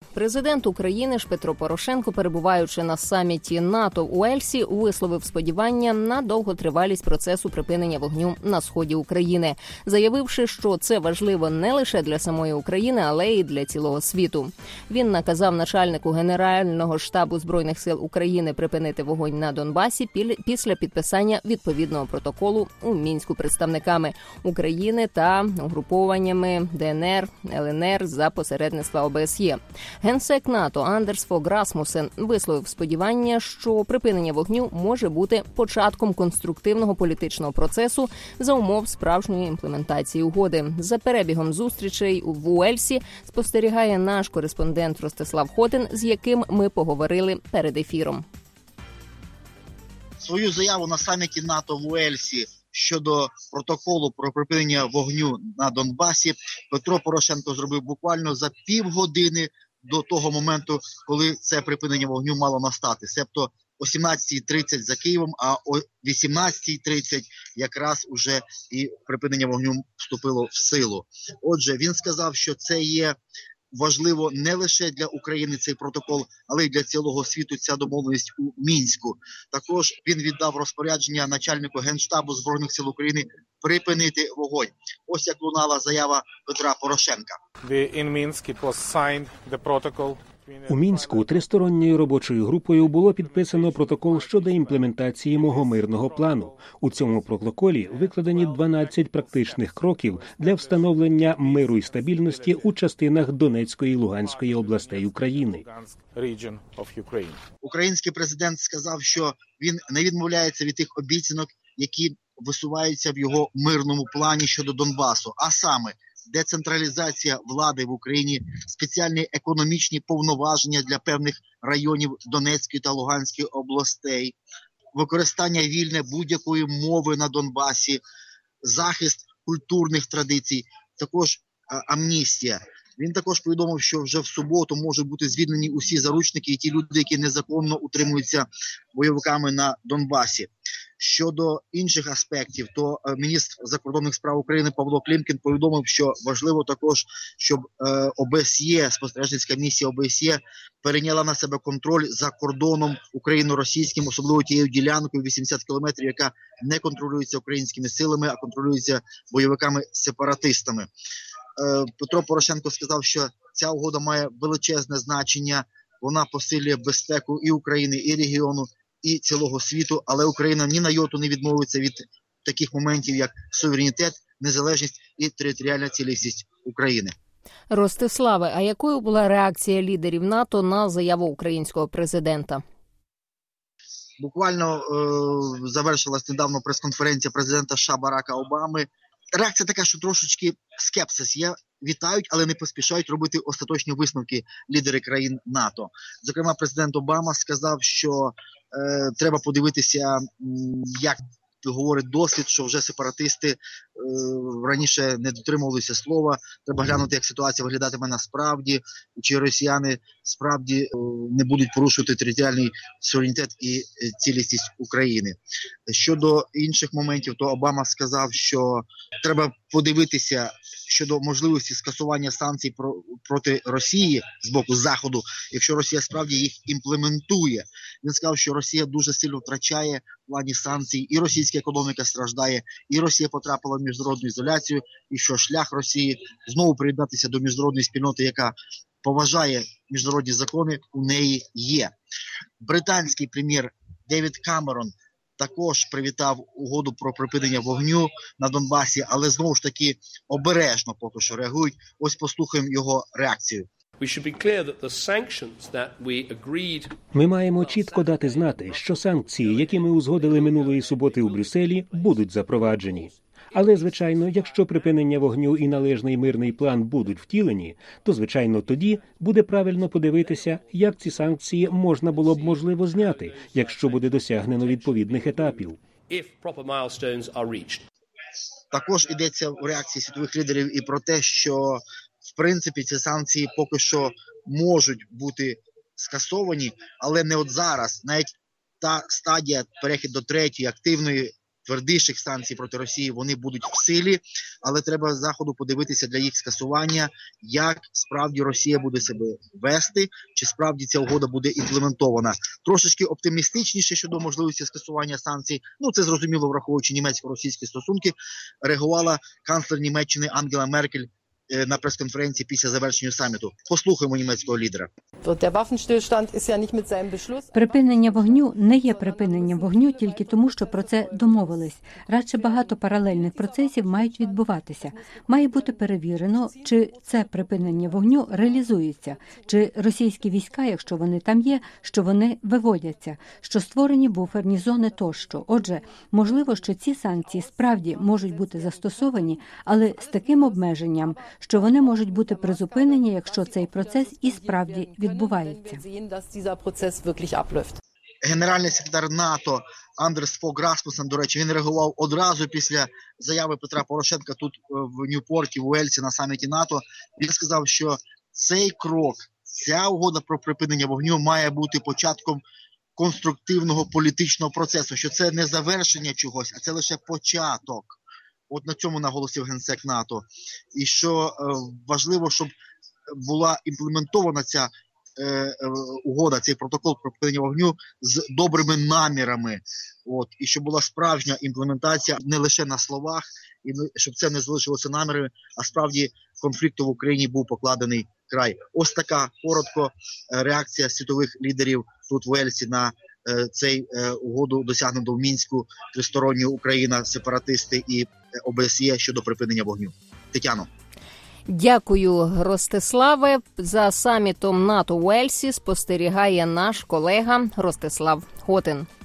Президент України ж Петро Порошенко, перебуваючи на саміті НАТО у Уельсі, висловив сподівання на довготривалість процесу припинення вогню на сході України, заявивши, що це важливо не лише для самої України, але й для цілого світу. Він наказав начальнику Генерального штабу Збройних сил України припинити вогонь на Донбасі після підписання відповідного протоколу у Мінську представниками України та угрупованнями ДНР, ЛНР за посередництва ОБСЄ. Генсек НАТО Андерс Фог Расмусен висловив сподівання, що припинення вогню може бути початком конструктивного політичного процесу за умов справжньої імплементації угоди. За перебігом зустрічей в Уельсі спостерігає наш кореспондент Ростислав Хотин, з яким ми поговорили перед ефіром. Свою заяву на саміті НАТО в Уельсі щодо протоколу про припинення вогню на Донбасі Петро Порошенко зробив буквально за півгодини до того моменту, коли це припинення вогню мало настати. Себто о 17:30 за Києвом, а о 18:30 якраз уже і припинення вогню вступило в силу. Отже, він сказав, що це є важливо не лише для України цей протокол, але й для цілого світу ця домовленість у Мінську. Також він віддав розпорядження начальнику Генштабу Збройних сил України припинити вогонь. Ось як лунала заява Петра Порошенка. У Мінську тристоронньою робочою групою було підписано протокол щодо імплементації мого мирного плану. У цьому протоколі викладені 12 практичних кроків для встановлення миру і стабільності у частинах Донецької і Луганської областей України. Український президент сказав, що він не відмовляється від тих обіцянок, які висуваються в його мирному плані щодо Донбасу, а саме децентралізація влади в Україні, спеціальні економічні повноваження для певних районів Донецької та Луганської областей, використання вільне будь-якої мови на Донбасі, захист культурних традицій, також амністія. Він також повідомив, що вже в суботу можуть бути звільнені усі заручники і ті люди, які незаконно утримуються бойовиками на Донбасі. Щодо інших аспектів, то міністр закордонних справ України Павло Клімкін повідомив, що важливо також, щоб ОБСЄ, спостережницька місія ОБСЄ, перейняла на себе контроль за кордоном україно-російським, особливо тією ділянкою 80 кілометрів, яка не контролюється українськими силами, а контролюється бойовиками-сепаратистами. Петро Порошенко сказав, що ця угода має величезне значення, вона посилює безпеку і України, і регіону, і цілого світу, але Україна ні на йоту не відмовиться від таких моментів, як суверенітет, незалежність і територіальна цілісність України. Ростиславе, а якою була реакція лідерів НАТО на заяву українського президента? Буквально завершилась недавно прес-конференція президента США Барака Обами. Реакція така, що трошечки скепсис є. Вітають, але не поспішають робити остаточні висновки лідери країн НАТО. Зокрема, президент Обама сказав, що треба подивитися, як говорить досвід, що вже сепаратисти раніше не дотримувалися слова. Треба глянути, як ситуація виглядатиме насправді, чи росіяни справді не будуть порушувати територіальний суверенітет і цілісність України. Щодо інших моментів, то Обама сказав, що треба подивитися щодо можливості скасування санкцій проти Росії з боку Заходу, якщо Росія справді їх імплементує. Він сказав, що Росія дуже сильно втрачає в плані санкцій, і російська економіка страждає, і Росія потрапила в міжнародну ізоляцію, і що шлях Росії знову приєднатися до міжнародної спільноти, яка поважає міжнародні закони, у неї є. Британський прем'єр Девід Камерон також привітав угоду про припинення вогню на Донбасі, але знову ж таки обережно поки що реагують. Ось послухаємо його реакцію. Ми маємо чітко дати знати, що санкції, які ми узгодили минулої суботи у Брюсселі, будуть запроваджені. Але, звичайно, якщо припинення вогню і належний мирний план будуть втілені, то, звичайно, тоді буде правильно подивитися, як ці санкції можна було б, можливо, зняти, якщо буде досягнено відповідних етапів. Також йдеться в реакції світових лідерів і про те, що, в принципі, ці санкції поки що можуть бути скасовані, але не от зараз. Навіть та стадія, перехід до третьої активної твердіших санкцій проти Росії, вони будуть в силі, але треба Заходу подивитися для їх скасування, як справді Росія буде себе вести, чи справді ця угода буде імплементована. Трошечки оптимістичніше щодо можливості скасування санкцій, це зрозуміло, враховуючи німецько-російські стосунки, реагувала канцлер Німеччини Ангела Меркель на прес-конференції після завершення саміту. Послухаємо німецького лідера. Припинення вогню не є припиненням вогню тільки тому, що про це домовились. Радше багато паралельних процесів мають відбуватися. Має бути перевірено, чи це припинення вогню реалізується, чи російські війська, якщо вони там є, що вони виводяться, що створені буферні зони тощо. Отже, можливо, що ці санкції справді можуть бути застосовані, але з таким обмеженням, що вони можуть бути призупинені, якщо цей процес і справді відбувається. Генеральний секретар НАТО Андерс Фог Расмуссен, до речі, він реагував одразу після заяви Петра Порошенка тут в Ньюпорті, в Уельсі на саміті НАТО. Він сказав, що цей крок, ця угода про припинення вогню має бути початком конструктивного політичного процесу, що це не завершення чогось, а це лише початок. От на цьому наголосив генсек НАТО. І що важливо, щоб була імплементована ця угода, цей протокол про припинення вогню з добрими намірами. І щоб була справжня імплементація не лише на словах, і щоб це не залишилося намірами, а справді конфлікту в Україні був покладений край. Ось така коротко реакція світових лідерів тут в Уельсі на цей угоду, досягнуту в Мінську, тристоронню Україна, сепаратисти і ОБСЄ щодо припинення вогню. Тетяно. Дякую, Ростиславе. За самітом НАТО в Уельсі спостерігає наш колега Ростислав Хотин.